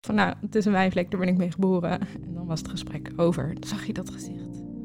van, nou, het is een wijnvlek, daar ben ik mee geboren. En dan was het gesprek over. Dan zag je dat gezicht.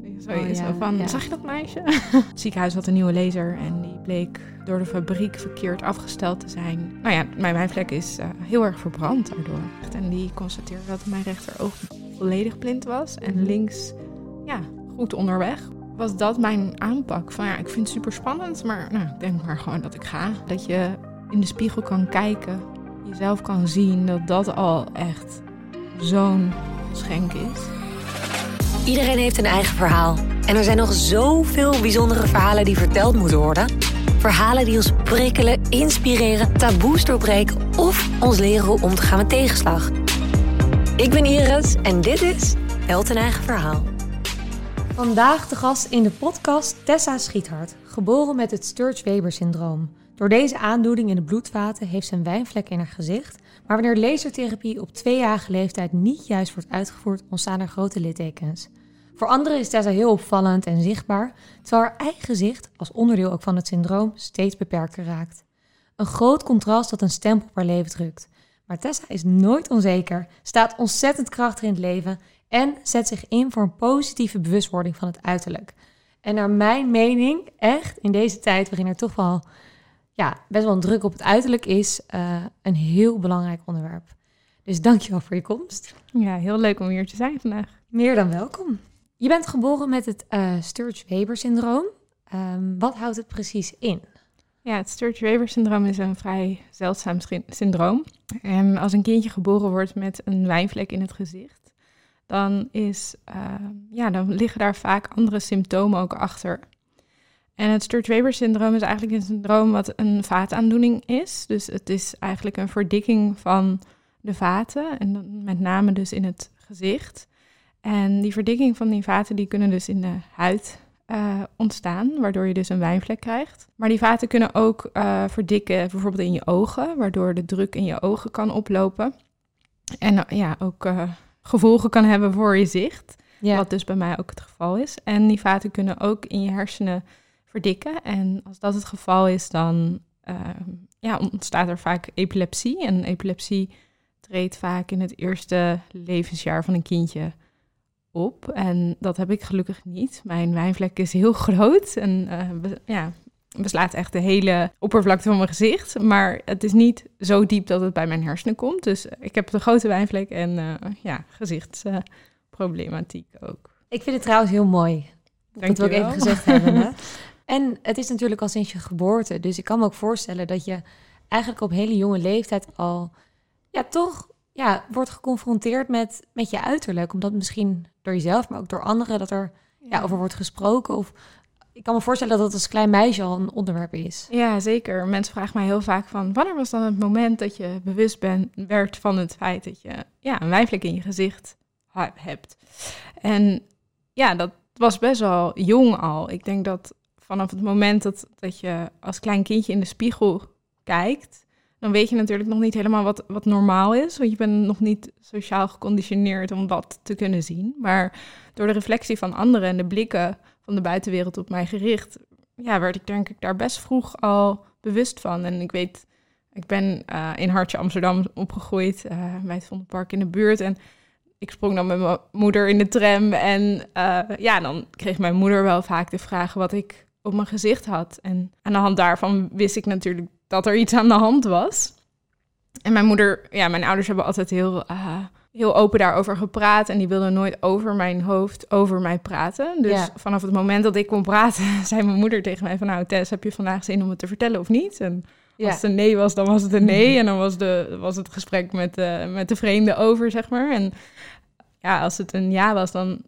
Zag je dat meisje? Het ziekenhuis had een nieuwe laser en die bleek door de fabriek verkeerd afgesteld te zijn. Nou ja, mijn wijnvlek is heel erg verbrand daardoor. En die constateerde dat mijn rechteroog volledig blind was en links, goed onderweg. Was dat mijn aanpak van, ik vind het super spannend, maar ik denk maar gewoon dat ik ga. Dat je in de spiegel kan kijken, jezelf kan zien, dat al echt zo'n geschenk is. Iedereen heeft een eigen verhaal. En er zijn nog zoveel bijzondere verhalen die verteld moeten worden. Verhalen die ons prikkelen, inspireren, taboes doorbreken of ons leren hoe om te gaan met tegenslag. Ik ben Iris en dit is Held een eigen verhaal. Vandaag de gast in de podcast Tessa Schiethart, geboren met het Sturge-Weber-syndroom. Door deze aandoening in de bloedvaten heeft ze een wijnvlek in haar gezicht, maar wanneer lasertherapie op 2-jarige leeftijd niet juist wordt uitgevoerd, ontstaan er grote littekens. Voor anderen is Tessa heel opvallend en zichtbaar, terwijl haar eigen gezicht, als onderdeel ook van het syndroom, steeds beperkter raakt. Een groot contrast dat een stempel op haar leven drukt. Maar Tessa is nooit onzeker, staat ontzettend krachtig in het leven en zet zich in voor een positieve bewustwording van het uiterlijk. En naar mijn mening, echt in deze tijd waarin er toch wel best wel een druk op het uiterlijk is, een heel belangrijk onderwerp. Dus dankjewel voor je komst. Ja, heel leuk om hier te zijn vandaag. Meer dan welkom. Je bent geboren met het Sturge-Weber-syndroom. Wat houdt het precies in? Ja, het Sturge-Weber-syndroom is een vrij zeldzaam syndroom. En als een kindje geboren wordt met een wijnvlek in het gezicht, dan liggen daar vaak andere symptomen ook achter. En het Sturge-Weber-syndroom is eigenlijk een syndroom wat een vaataandoening is. Dus het is eigenlijk een verdikking van de vaten en dan met name dus in het gezicht. En die verdikking van die vaten die kunnen dus in de huid ontstaan, waardoor je dus een wijnvlek krijgt. Maar die vaten kunnen ook verdikken bijvoorbeeld in je ogen, waardoor de druk in je ogen kan oplopen. En ook gevolgen kan hebben voor je zicht, wat dus bij mij ook het geval is. En die vaten kunnen ook in je hersenen verdikken. En als dat het geval is, dan ontstaat er vaak epilepsie. En epilepsie treedt vaak in het eerste levensjaar van een kindje op. En dat heb ik gelukkig niet. Mijn wijnvlek is heel groot en beslaat echt de hele oppervlakte van mijn gezicht. Maar het is niet zo diep dat het bij mijn hersenen komt. Dus ik heb een grote wijnvlek en gezichtsproblematiek ook. Ik vind het trouwens heel mooi. Dat we ook even gezegd hebben. Hè? En het is natuurlijk al sinds je geboorte. Dus ik kan me ook voorstellen dat je eigenlijk op hele jonge leeftijd al wordt geconfronteerd met je uiterlijk. Omdat misschien door jezelf, maar ook door anderen dat er over wordt gesproken. Of ik kan me voorstellen dat het als klein meisje al een onderwerp is. Ja, zeker. Mensen vragen mij heel vaak van, wanneer was dan het moment dat je bewust werd van het feit dat je een wijnvlek in je gezicht hebt. En dat was best wel jong al. Ik denk dat vanaf het moment dat je als klein kindje in de spiegel kijkt, dan weet je natuurlijk nog niet helemaal wat normaal is. Want je bent nog niet sociaal geconditioneerd om dat te kunnen zien. Maar door de reflectie van anderen en de blikken van de buitenwereld op mij gericht, werd ik denk ik daar best vroeg al bewust van. En ik weet, ik ben in Hartje Amsterdam opgegroeid, bij het Vondelpark in de buurt. En ik sprong dan met mijn moeder in de tram. En dan kreeg mijn moeder wel vaak de vraag wat ik op mijn gezicht had. En aan de hand daarvan wist ik natuurlijk dat er iets aan de hand was. En mijn ouders hebben altijd heel open daarover gepraat. En die wilden nooit over mijn hoofd over mij praten. Dus vanaf het moment dat ik kon praten, zei mijn moeder tegen mij van, nou Tess, heb je vandaag zin om het te vertellen of niet? En als het een nee was, dan was het een nee. En dan was het gesprek met de vreemde over, zeg maar. En als het een ja was, dan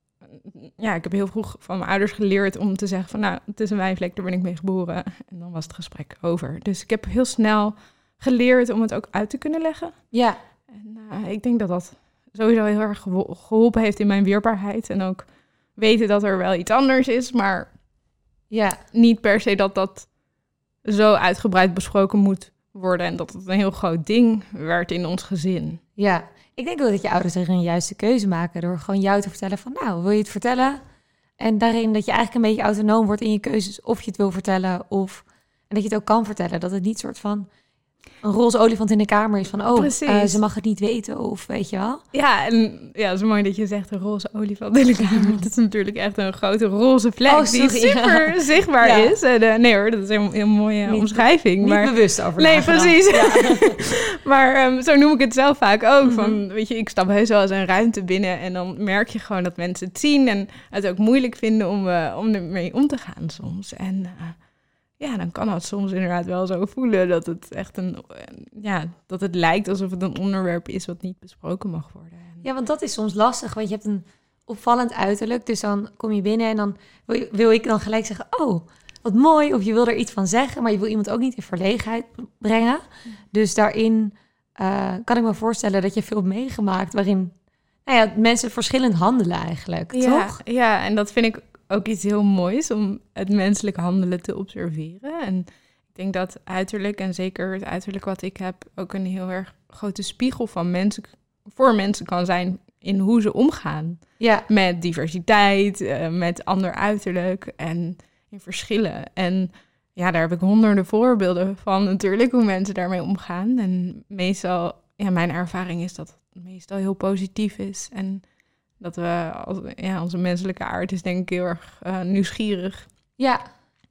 ik heb heel vroeg van mijn ouders geleerd om te zeggen van, nou, het is een wijnvlek, daar ben ik mee geboren. En dan was het gesprek over. Dus ik heb heel snel geleerd om het ook uit te kunnen leggen. Ja. En ik denk dat sowieso heel erg geholpen heeft in mijn weerbaarheid. En ook weten dat er wel iets anders is, maar niet per se dat zo uitgebreid besproken moet worden. En dat het een heel groot ding werd in ons gezin. Ja. Ik denk ook dat je ouders er een juiste keuze maken door gewoon jou te vertellen van, nou, wil je het vertellen? En daarin dat je eigenlijk een beetje autonoom wordt in je keuzes of je het wil vertellen en dat je het ook kan vertellen. Dat het niet soort van een roze olifant in de kamer is van... Precies. ze mag het niet weten of weet je wel. Ja, en ja, het is mooi dat je zegt een roze olifant in de kamer. Dat is natuurlijk echt een grote roze vlek die super zichtbaar is. Nee hoor, dat is een heel mooie omschrijving. Niet bewust over. Nee, precies. Ja. Maar zo noem ik het zelf vaak ook. Van, weet je, ik stap heus wel eens een ruimte binnen en dan merk je gewoon dat mensen het zien en het ook moeilijk vinden om ermee om te gaan soms. En dan kan het soms inderdaad wel zo voelen dat het echt dat het lijkt alsof het een onderwerp is wat niet besproken mag worden. Ja, want dat is soms lastig, want je hebt een opvallend uiterlijk. Dus dan kom je binnen en dan wil ik dan gelijk zeggen, oh, wat mooi. Of je wil er iets van zeggen, maar je wil iemand ook niet in verlegenheid brengen. Dus daarin kan ik me voorstellen dat je veel hebt meegemaakt waarin mensen verschillend handelen eigenlijk, toch? Ja, en dat vind ik ook iets heel moois om het menselijk handelen te observeren. En ik denk dat uiterlijk, en zeker het uiterlijk wat ik heb, ook een heel erg grote spiegel van voor mensen kan zijn in hoe ze omgaan. Ja. Met diversiteit, met ander uiterlijk en in verschillen. En ja, daar heb ik honderden voorbeelden van natuurlijk, hoe mensen daarmee omgaan. En meestal, mijn ervaring is dat het meestal heel positief is. En dat onze menselijke aard is denk ik heel erg nieuwsgierig. Ja.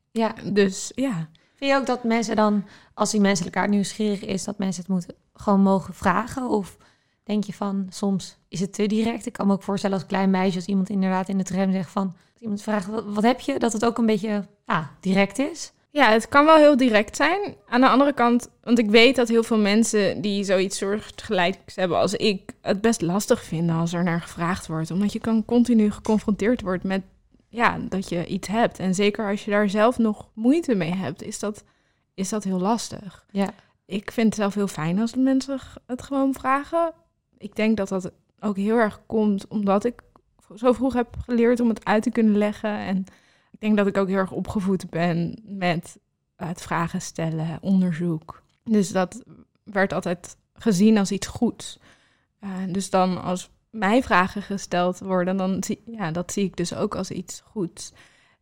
Dus ja. Vind je ook dat mensen dan, als die menselijke aard nieuwsgierig is, dat mensen het gewoon mogen vragen? Of denk je van, soms is het te direct? Ik kan me ook voorstellen als klein meisje, als iemand inderdaad in de tram zegt van, als iemand vraagt, wat heb je? Dat het ook een beetje direct is? Ja, het kan wel heel direct zijn. Aan de andere kant, want ik weet dat heel veel mensen die zoiets soortgelijks hebben als ik, het best lastig vinden als er naar gevraagd wordt. Omdat je kan continu geconfronteerd wordt met dat je iets hebt. En zeker als je daar zelf nog moeite mee hebt, is dat heel lastig. Ja. Ik vind het zelf heel fijn als de mensen het gewoon vragen. Ik denk dat dat ook heel erg komt omdat ik zo vroeg heb geleerd om het uit te kunnen leggen. En ik denk dat ik ook heel erg opgevoed ben met het vragen stellen, onderzoek. Dus dat werd altijd gezien als iets goeds. Dus dan als mij vragen gesteld worden, dan dat zie ik dus ook als iets goeds.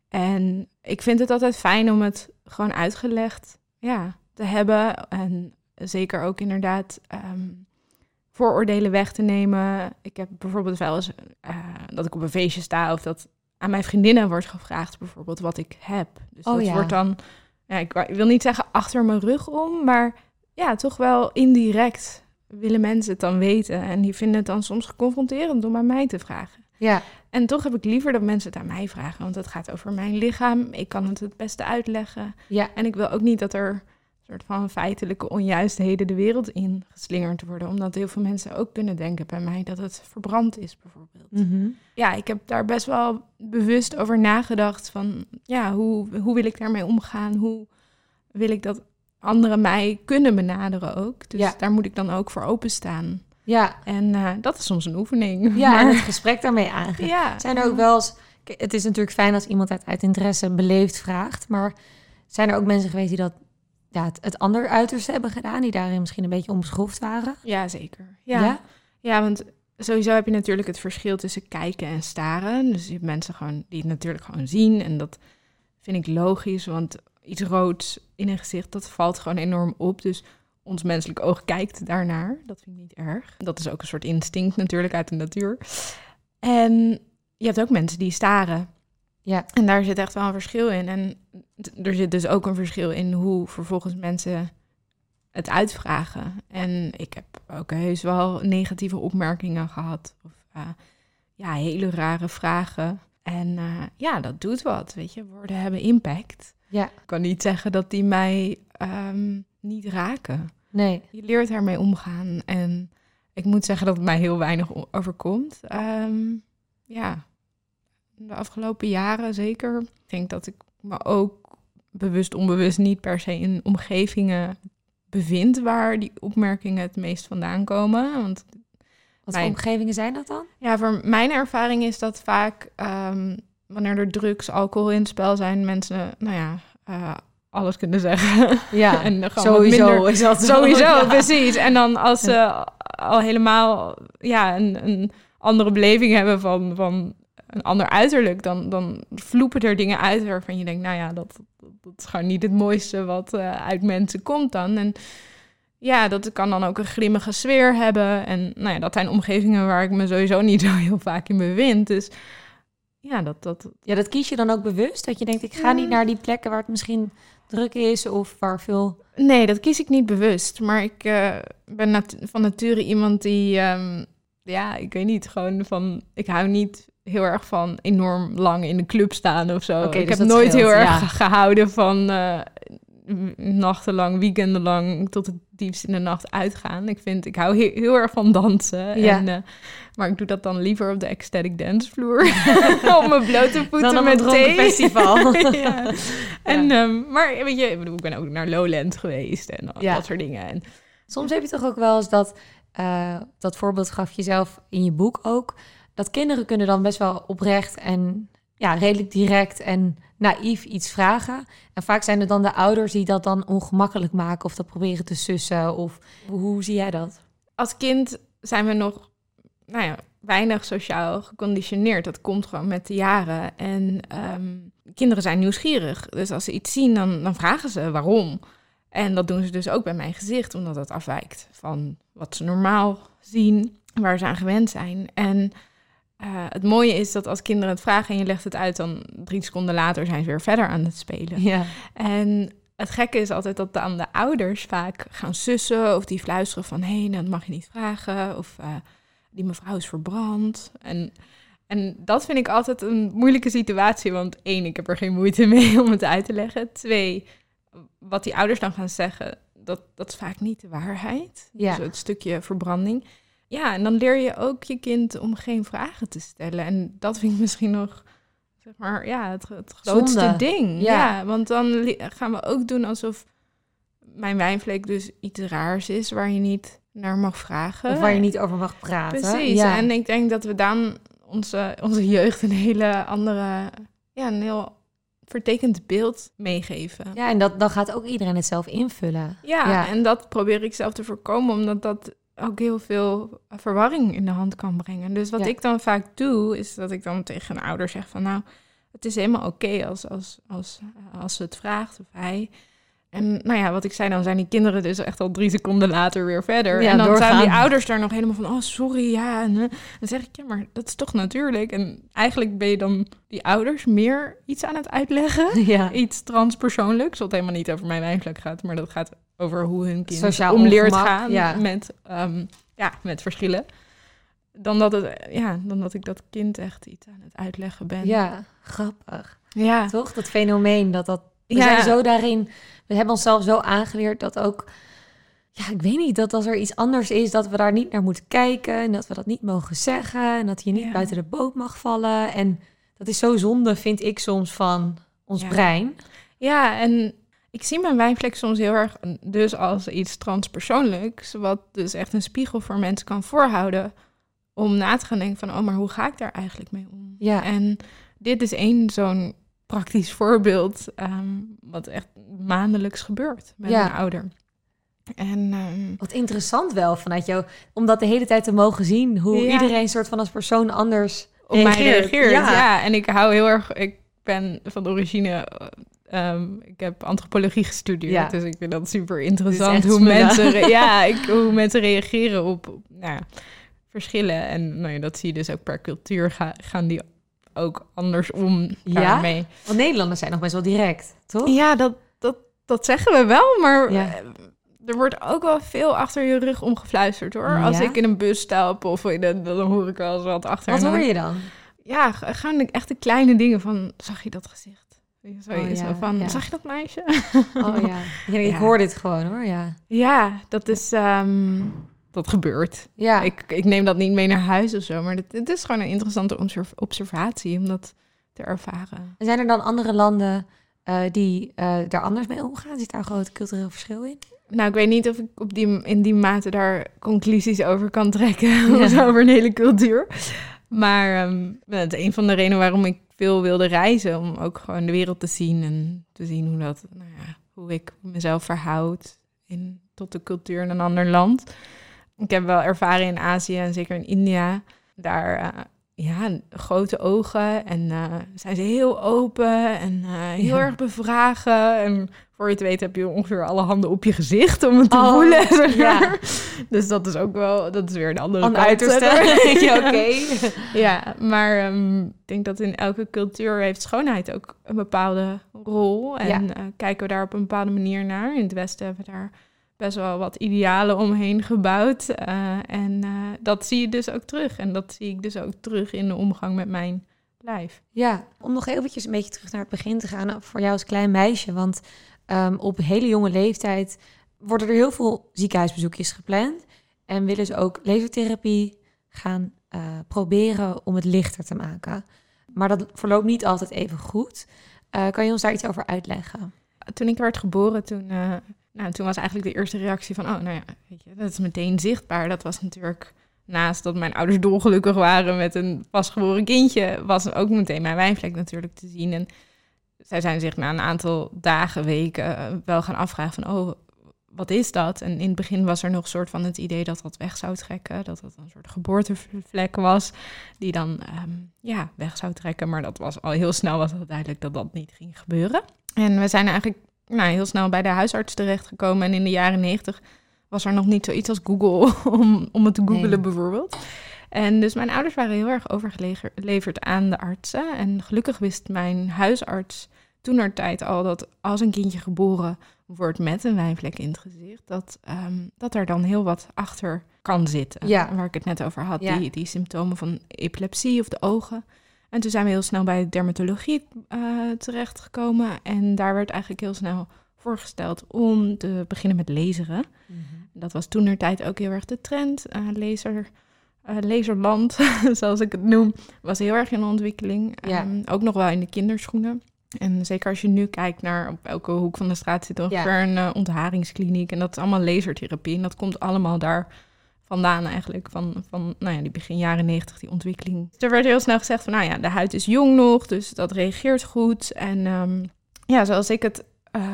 En ik vind het altijd fijn om het gewoon uitgelegd te hebben. En zeker ook inderdaad vooroordelen weg te nemen. Ik heb bijvoorbeeld wel eens dat ik op een feestje sta of dat aan mijn vriendinnen wordt gevraagd bijvoorbeeld wat ik heb. Dus wordt dan, ik wil niet zeggen achter mijn rug om, maar toch wel indirect willen mensen het dan weten. En die vinden het dan soms confronterend om aan mij te vragen. Ja. En toch heb ik liever dat mensen het aan mij vragen, want het gaat over mijn lichaam. Ik kan het beste uitleggen. Ja. En ik wil ook niet dat er een soort van feitelijke onjuistheden de wereld in geslingerd worden. Omdat heel veel mensen ook kunnen denken bij mij dat het verbrand is bijvoorbeeld. Mm-hmm. Ja, ik heb daar best wel bewust over nagedacht van, hoe wil ik daarmee omgaan? Hoe wil ik dat anderen mij kunnen benaderen ook? Dus daar moet ik dan ook voor openstaan. Ja. En dat is soms een oefening. Ja, en het gesprek daarmee aangaan. Ja. Zijn er ook wel eens, het is natuurlijk fijn als iemand uit interesse beleefd vraagt, maar zijn er ook mensen geweest die dat het ander uiterste hebben gedaan, die daarin misschien een beetje onbeschroefd waren? Ja, zeker. Ja, want sowieso heb je natuurlijk het verschil tussen kijken en staren. Dus je hebt mensen gewoon die het natuurlijk gewoon zien. En dat vind ik logisch, want iets roods in een gezicht, dat valt gewoon enorm op. Dus ons menselijk oog kijkt daarnaar. Dat vind ik niet erg. Dat is ook een soort instinct natuurlijk uit de natuur. En je hebt ook mensen die staren. Ja. En daar zit echt wel een verschil in. En er zit dus ook een verschil in hoe vervolgens mensen het uitvragen. En ik heb ook heus wel negatieve opmerkingen gehad. Of hele rare vragen. En dat doet wat, weet je. Woorden hebben impact. Ja. Ik kan niet zeggen dat die mij niet raken. Nee. Je leert daarmee omgaan. En ik moet zeggen dat het mij heel weinig overkomt. De afgelopen jaren zeker. Ik denk dat ik me ook bewust onbewust niet per se in omgevingen bevind waar die opmerkingen het meest vandaan komen. Want wat voor omgevingen zijn dat dan? Ja, voor mijn ervaring is dat vaak wanneer er drugs, alcohol in het spel zijn, mensen, alles kunnen zeggen. Ja, en sowieso is dat sowieso, precies. En dan als ze al helemaal een andere beleving hebben van een ander uiterlijk, dan vloepen er dingen uit waarvan je denkt, dat is gewoon niet het mooiste wat uit mensen komt dan. En ja, dat kan dan ook een grimmige sfeer hebben. En nou ja, dat zijn omgevingen waar ik me sowieso niet zo heel vaak in bevind. Dus ja, dat kies je dan ook bewust? Dat je denkt, ik ga niet naar die plekken waar het misschien druk is of waar veel... Nee, dat kies ik niet bewust. Maar ik ben van nature iemand die... ik weet niet, gewoon van... Ik hou niet heel erg van enorm lang in de club staan of zo. Okay, ik dus heb nooit scheelt, heel erg gehouden van nachtenlang, weekendenlang tot het diepst in de nacht uitgaan. Ik hou heel erg van dansen. Ja. Maar ik doe dat dan liever op de ecstatic dancevloer. Op mijn blote voeten dan met thee. festival. Ja. En, maar weet je, ik ben ook naar Lowland geweest en dat soort dingen. En, soms heb je toch ook wel eens dat voorbeeld gaf je zelf in je boek ook, dat kinderen kunnen dan best wel oprecht en redelijk direct en naïef iets vragen. En vaak zijn het dan de ouders die dat dan ongemakkelijk maken of dat proberen te sussen. Of hoe zie jij dat? Als kind zijn we nog weinig sociaal geconditioneerd. Dat komt gewoon met de jaren. En kinderen zijn nieuwsgierig. Dus als ze iets zien, dan vragen ze waarom. En dat doen ze dus ook bij mijn gezicht, omdat het afwijkt van wat ze normaal zien, waar ze aan gewend zijn. En het mooie is dat als kinderen het vragen en je legt het uit, dan 3 seconden later zijn ze weer verder aan het spelen. Ja. En het gekke is altijd dat dan de ouders vaak gaan sussen of die fluisteren van hé, dat mag je niet vragen. Of die mevrouw is verbrand. En dat vind ik altijd een moeilijke situatie, want 1, ik heb er geen moeite mee om het uit te leggen. 2, wat die ouders dan gaan zeggen, dat is vaak niet de waarheid. Ja. Dus het stukje verbranding. Ja, en dan leer je ook je kind om geen vragen te stellen. En dat vind ik misschien nog, zeg maar, het grootste zonde. ding. Ja. Want dan gaan we ook doen alsof mijn wijnvlek dus iets raars is waar je niet naar mag vragen. Of waar je niet over mag praten. Precies. Ja. En ik denk dat we dan onze jeugd een hele andere, een heel vertekend beeld meegeven. Ja, en dan gaat ook iedereen het zelf invullen. Ja, en dat probeer ik zelf te voorkomen, omdat dat ook heel veel verwarring in de hand kan brengen. Dus wat ik dan vaak doe, is dat ik dan tegen een ouder zeg van nou, het is helemaal oké als ze het vraagt of hij. En nou ja, wat ik zei, dan zijn die kinderen dus echt al 3 seconden later weer verder. Ja, en dan doorgaan. zijn die ouders daar nog helemaal van, oh sorry, ja. En dan zeg ik, ja, maar dat is toch natuurlijk. En eigenlijk ben je dan die ouders meer iets aan het uitleggen. Ja. Iets transpersoonlijks, wat helemaal niet over mijn wijnvlek gaat, maar dat gaat over hoe hun kind Sociaal omleert ongemak, gaan met verschillen. Dan dat ik dat kind echt iets aan het uitleggen ben. Ja, grappig. Ja. Toch? Dat fenomeen we zijn zo daarin, we hebben onszelf zo aangeleerd dat ook, ik weet niet, dat als er iets anders is, dat we daar niet naar moeten kijken en dat we dat niet mogen zeggen en dat je niet buiten de boot mag vallen. En dat is zo zonde, vind ik soms, van ons brein. Ja, en ik zie mijn wijnvlek soms heel erg dus als iets transpersoonlijks, wat dus echt een spiegel voor mensen kan voorhouden om na te gaan denken van, oh, maar hoe ga ik daar eigenlijk mee om? Ja. En dit is 1 zo'n praktisch voorbeeld wat echt maandelijks gebeurt met een ouder. En wat interessant wel vanuit jou, om dat de hele tijd te mogen zien, hoe iedereen soort van als persoon anders op mij reageert. Ja, en ik hou heel erg, ik ben van origine, ik heb antropologie gestudeerd, dus ik vind dat super interessant hoe mensen reageren op verschillen. En dat zie je dus ook per cultuur gaan die ook andersom daarmee. Want Nederlanders zijn nog best wel direct, toch? Ja, dat zeggen we wel, maar er wordt ook wel veel achter je rug omgefluisterd, hoor. Ja? Als ik in een bus stap of dan hoor ik wel eens wat achter. Wat hoor je dan? Ja, gewoon echt de kleine dingen van, zag je dat gezicht? Zag je dat meisje? Ik hoor dit gewoon, hoor, Ja, dat is... dat gebeurt. Ja. Ik neem dat niet mee naar huis of zo, maar het is gewoon een interessante observatie om dat te ervaren. En zijn er dan andere landen die daar anders mee omgaan? Zit daar een groot cultureel verschil in? Nou, ik weet niet of ik in die mate daar conclusies over kan trekken over een hele cultuur. Maar het is een van de redenen waarom ik veel wilde reizen, om ook gewoon de wereld te zien en te zien hoe ik mezelf verhoud tot de cultuur in een ander land. Ik heb wel ervaren in Azië en zeker in India. Daar grote ogen en zijn ze heel open en heel erg bevragen. En voor je het weet heb je ongeveer alle handen op je gezicht om het te voelen. Ja. Dus dat is ook wel, dat is weer een andere kant. Uiterste. Ja, oké. Ja, maar ik denk dat in elke cultuur heeft schoonheid ook een bepaalde rol. En kijken we daar op een bepaalde manier naar. In het Westen hebben we daar best wel wat idealen omheen gebouwd. En dat zie je dus ook terug. En dat zie ik dus ook terug in de omgang met mijn lijf. Ja, om nog eventjes een beetje terug naar het begin te gaan voor jou als klein meisje. Want op hele jonge leeftijd worden er heel veel ziekenhuisbezoekjes gepland. En willen ze ook lasertherapie gaan proberen om het lichter te maken. Maar dat verloopt niet altijd even goed. Kan je ons daar iets over uitleggen? Toen ik werd geboren, toen was eigenlijk de eerste reactie van... weet je, dat is meteen zichtbaar. Dat was natuurlijk, naast dat mijn ouders dolgelukkig waren met een pasgeboren kindje... was ook meteen mijn wijnvlek natuurlijk te zien. En zij zijn zich na een aantal dagen, weken wel gaan afvragen van... wat is dat? En in het begin was er nog een soort van het idee dat dat weg zou trekken. Dat dat een soort geboortevlek was die dan weg zou trekken. Maar dat was al heel snel was het duidelijk dat dat niet ging gebeuren. En we zijn eigenlijk heel snel bij de huisarts terechtgekomen. En in de jaren 90 was er nog niet zoiets als Google om het te googlen bijvoorbeeld. En dus mijn ouders waren heel erg overgeleverd aan de artsen. En gelukkig wist mijn huisarts toentertijd al dat als een kindje geboren wordt met een wijnvlek in het gezicht, dat er dan heel wat achter kan zitten. Ja. Waar ik het net over had, Ja. die symptomen van epilepsie of de ogen. En toen zijn we heel snel bij de dermatologie terechtgekomen. En daar werd eigenlijk heel snel voorgesteld om te beginnen met laseren. Mm-hmm. Dat was toentertijd ook heel erg de trend. Laserland, zoals ik het noem, was heel erg in ontwikkeling. Ja. Ook nog wel in de kinderschoenen. En zeker als je nu kijkt naar op elke hoek van de straat zit ongeveer een ontharingskliniek. En dat is allemaal lasertherapie. En dat komt allemaal daar vandaan eigenlijk, van die begin jaren 90, die ontwikkeling. Er werd heel snel gezegd van, de huid is jong nog, dus dat reageert goed. En zoals ik het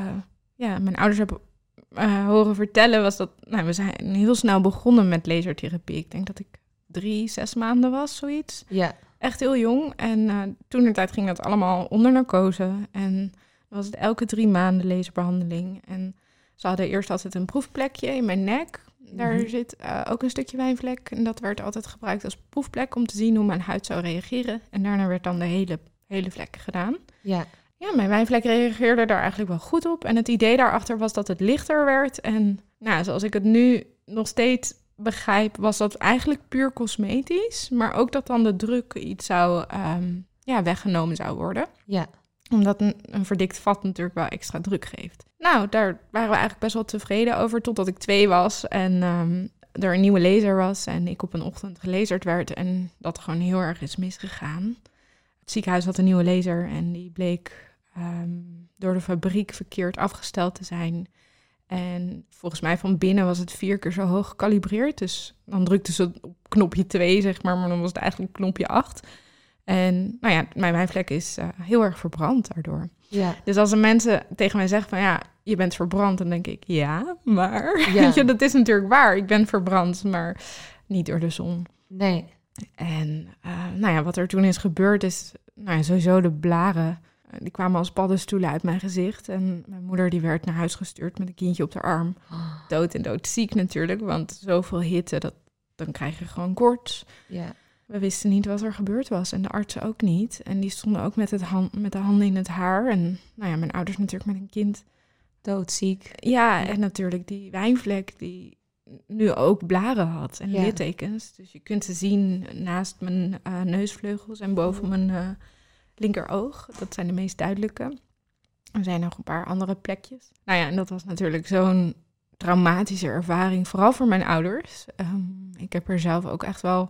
mijn ouders heb horen vertellen, was dat, we zijn heel snel begonnen met lasertherapie. Ik denk dat ik 3-6 maanden was, zoiets. Ja. Echt heel jong. En toentertijd ging dat allemaal onder narcose. En dan was het elke 3 maanden laserbehandeling. En ze hadden eerst altijd een proefplekje in mijn nek. Daar zit ook een stukje wijnvlek. En dat werd altijd gebruikt als proefplek om te zien hoe mijn huid zou reageren. En daarna werd dan de hele vlek gedaan. Ja. Ja, mijn wijnvlek reageerde daar eigenlijk wel goed op. En het idee daarachter was dat het lichter werd. En zoals ik het nu nog steeds begrijp, was dat eigenlijk puur cosmetisch. Maar ook dat dan de druk iets zou weggenomen zou worden. Ja. Omdat een verdikt vat natuurlijk wel extra druk geeft. Daar waren we eigenlijk best wel tevreden over, totdat ik 2 was en er een nieuwe laser was. En ik op een ochtend gelaserd werd en dat gewoon heel erg is misgegaan. Het ziekenhuis had een nieuwe laser en die bleek door de fabriek verkeerd afgesteld te zijn. En volgens mij van binnen was het 4 keer zo hoog gekalibreerd. Dus dan drukte ze op knopje 2, zeg maar dan was het eigenlijk knopje 8. En mijn wijnvlek is heel erg verbrand daardoor. Ja. Dus als er mensen tegen mij zeggen van je bent verbrand, dan denk ik maar weet je, dat is natuurlijk waar. Ik ben verbrand, maar niet door de zon. Nee. En wat er toen is gebeurd is, sowieso de blaren, die kwamen als paddenstoelen uit mijn gezicht. En mijn moeder die werd naar huis gestuurd met een kindje op haar arm. Dood en doodziek natuurlijk, want zoveel hitte, dan krijg je gewoon koorts. Ja. We wisten niet wat er gebeurd was en de artsen ook niet. En die stonden ook met de handen in het haar. En mijn ouders natuurlijk met een kind. Doodziek. Ja, en natuurlijk die wijnvlek die nu ook blaren had en littekens. Dus je kunt ze zien naast mijn neusvleugels en boven mijn linkeroog. Dat zijn de meest duidelijke. Er zijn nog een paar andere plekjes. En dat was natuurlijk zo'n traumatische ervaring, vooral voor mijn ouders. Ik heb er zelf ook echt wel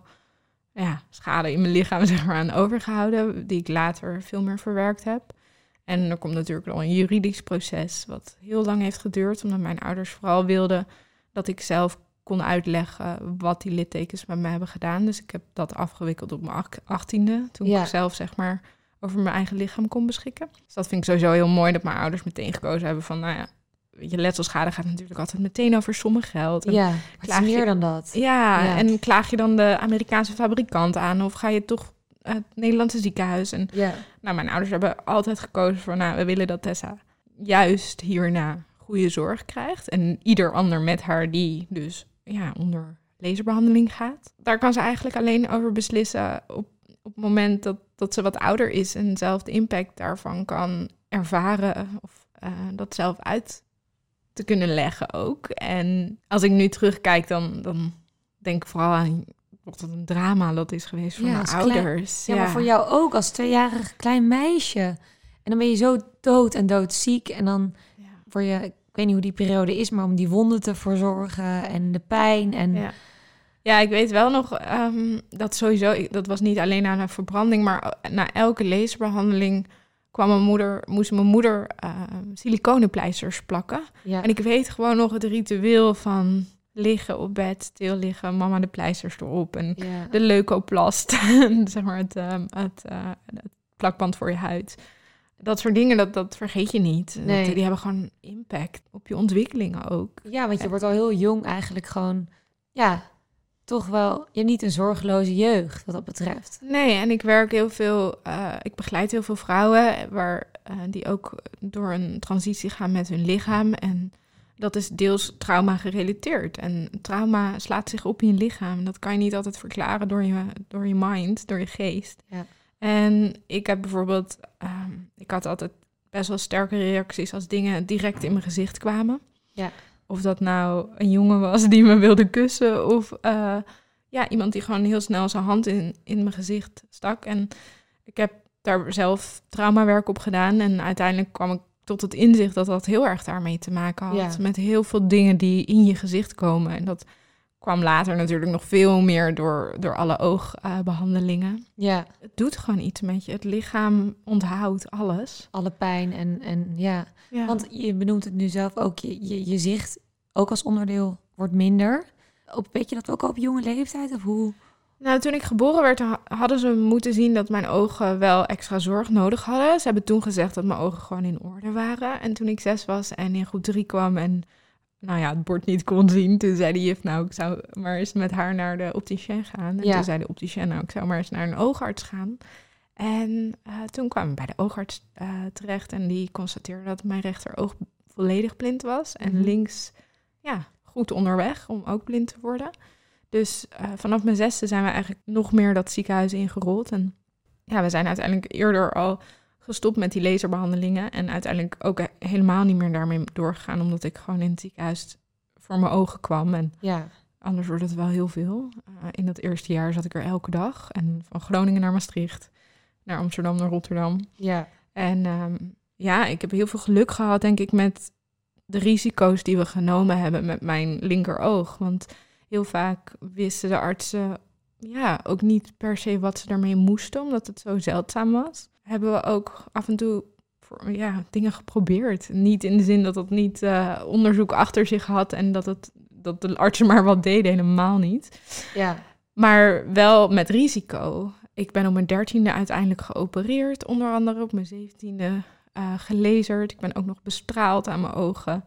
schade in mijn lichaam zeg maar aan overgehouden, die ik later veel meer verwerkt heb. En er komt natuurlijk al een juridisch proces, wat heel lang heeft geduurd, omdat mijn ouders vooral wilden dat ik zelf kon uitleggen wat die littekens bij mij hebben gedaan. Dus ik heb dat afgewikkeld op mijn 18e, toen ik zelf zeg maar over mijn eigen lichaam kon beschikken. Dus dat vind ik sowieso heel mooi, dat mijn ouders meteen gekozen hebben van, weet je, letselschade gaat natuurlijk altijd meteen over somme geld. En het is meer dan dat. Ja, en klaag je dan de Amerikaanse fabrikant aan of ga je toch het Nederlandse ziekenhuis? En mijn ouders hebben altijd gekozen voor, we willen dat Tessa juist hierna goede zorg krijgt. En ieder ander met haar die dus onder laserbehandeling gaat. Daar kan ze eigenlijk alleen over beslissen op het moment dat ze wat ouder is en zelf de impact daarvan kan ervaren of dat zelf uit te kunnen leggen ook. En als ik nu terugkijk, dan denk ik vooral aan wat een drama dat is geweest voor mijn ouders. Ja, maar voor jou ook als 2-jarig klein meisje. En dan ben je zo dood en doodziek. En dan word je, ik weet niet hoe die periode is, maar om die wonden te verzorgen en de pijn. En Ja, ik weet wel nog dat sowieso, dat was niet alleen na een verbranding, maar na elke laserbehandeling moest mijn moeder siliconenpleisters plakken. Ja. En ik weet gewoon nog het ritueel van liggen op bed, stil liggen, mama de pleisters erop en de leukoplast, zeg maar het plakband voor je huid. Dat soort dingen, dat vergeet je niet. Nee. Die hebben gewoon impact op je ontwikkelingen ook. Ja, want je wordt al heel jong eigenlijk gewoon, toch wel, je hebt niet een zorgeloze jeugd wat dat betreft. Nee, en ik werk heel veel, ik begeleid heel veel vrouwen die ook door een transitie gaan met hun lichaam. En dat is deels trauma gerelateerd. En trauma slaat zich op in je lichaam. Dat kan je niet altijd verklaren door je mind, door je geest. Ja. En ik heb bijvoorbeeld, ik had altijd best wel sterke reacties als dingen direct in mijn gezicht kwamen. Ja. Of dat nou een jongen was die me wilde kussen. Of iemand die gewoon heel snel zijn hand in mijn gezicht stak. En ik heb daar zelf traumawerk op gedaan. En uiteindelijk kwam ik tot het inzicht dat dat heel erg daarmee te maken had. Ja. Met heel veel dingen die in je gezicht komen. En dat kwam later natuurlijk nog veel meer door alle oogbehandelingen. Ja. Het doet gewoon iets met je. Het lichaam onthoudt alles. Alle pijn en ja. Want je benoemt het nu zelf ook. Je zicht, ook als onderdeel, wordt minder. Weet je dat ook al op jonge leeftijd? Of hoe? Nou, toen ik geboren werd, hadden ze moeten zien dat mijn ogen wel extra zorg nodig hadden. Ze hebben toen gezegd dat mijn ogen gewoon in orde waren. En toen ik 6 was en in groep 3 kwam en het bord niet kon zien, toen zei de juf, ik zou maar eens met haar naar de opticien gaan. En toen zei de opticien, ik zou maar eens naar een oogarts gaan. En toen kwamen we bij de oogarts terecht en die constateerde dat mijn rechteroog volledig blind was. En links, goed onderweg om ook blind te worden. Dus vanaf mijn 6e zijn we eigenlijk nog meer dat ziekenhuis ingerold. En we zijn uiteindelijk eerder al gestopt met die laserbehandelingen. En uiteindelijk ook helemaal niet meer daarmee doorgegaan, omdat ik gewoon in het ziekenhuis voor mijn ogen kwam. En anders wordt het wel heel veel. In dat eerste jaar zat ik er elke dag. En van Groningen naar Maastricht, naar Amsterdam, naar Rotterdam. Ja. En ik heb heel veel geluk gehad, denk ik, met de risico's die we genomen hebben met mijn linkeroog. Want heel vaak wisten de artsen ook niet per se wat ze daarmee moesten, omdat het zo zeldzaam was. Hebben we ook af en toe dingen geprobeerd. Niet in de zin dat het niet onderzoek achter zich had en dat de artsen maar wat deden, helemaal niet. Ja. Maar wel met risico. Ik ben op mijn 13e uiteindelijk geopereerd, onder andere op mijn 17e gelazerd. Ik ben ook nog bestraald aan mijn ogen.